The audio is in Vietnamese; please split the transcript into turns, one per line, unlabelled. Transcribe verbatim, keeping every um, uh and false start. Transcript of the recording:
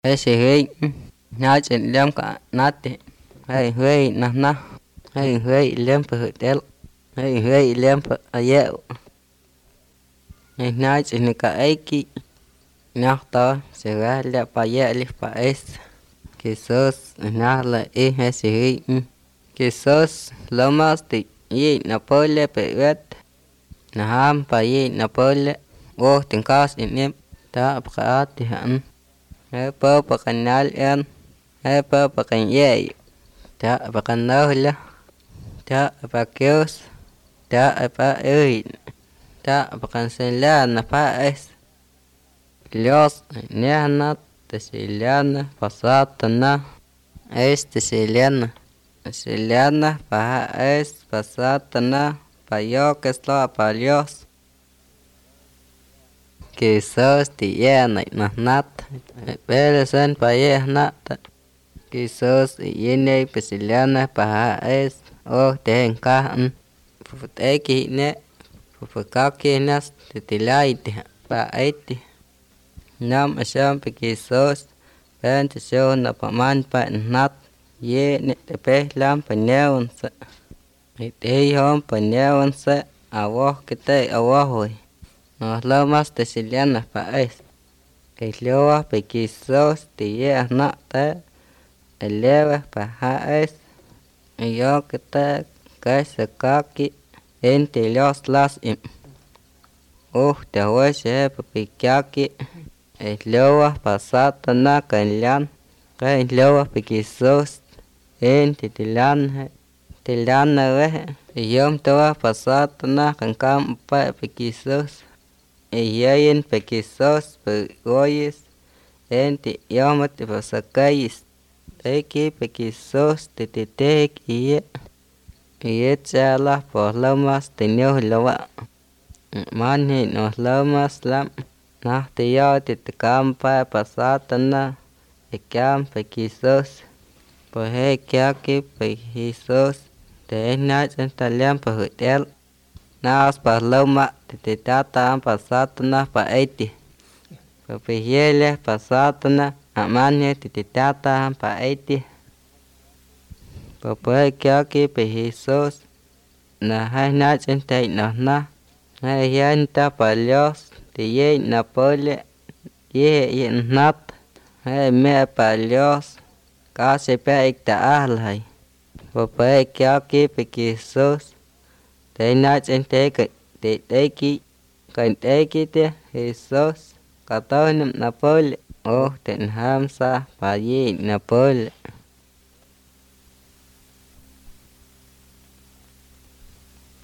Ese hey na chen lem ka nate hey hey na na hey hey lem pa hotel hey hey lem pa aye hey na chen ka aiki na ta se ga le pa ye le pa es que sos na la e ese hey que sos lo más de ye na pole pe vet na ham pa ye na pole o ten kas in ta pa ti han he po pa kanal en he po pa kan ye ta pa kan no la ta pa keos ta pa ơi ta pa kan se la na pa es los ne na te se lana pasata na este se lana se lana pa es pasata na pa yo que es lo pa Dios que sos ti ye na na nat pero sen pa ye nat que sos ye ne pesiliana pa es o ten ka fut eki ne fut ka ke nas te tilai te pa eti nam asham pe que sos pen te so na pa man pa nat ye ne te pe lam pa neon sa te hom pa neon sa awo que te awo hoy nos lo más te siliana pa es el loa pe que sos te ye na te eleva pa es yo que te que se kaki entre los las im uh te voy se pa pikyaki el loa pasata na kanlan que el loa pe que sos entre tilan tilan na ve yom toa pasata na kan kam pa pe que sos e yayin pe que sos pe goyes ente yom te pasakais eki pe que sos te te tek y y chala por lo más tenio lo va mani nos lo más lam na te yo te te campa pasata na e cam pe que sos por he que aquí pe que sos te na en talian pa hotel na os pa lo ma te te tata pasata na pa eti pa pe yele pasata na amani te te tata pa eti papá que aquí pe Jesús na hai na chen tai na na hai yan ta pa Dios te ye na pole ye ye nat hai me pa Dios ka se pe ta al hai papá que aquí pe Jesús te na chen te que te te ki kan te ki te Jesús ka to na pole oh ten ham sa pa ye na pole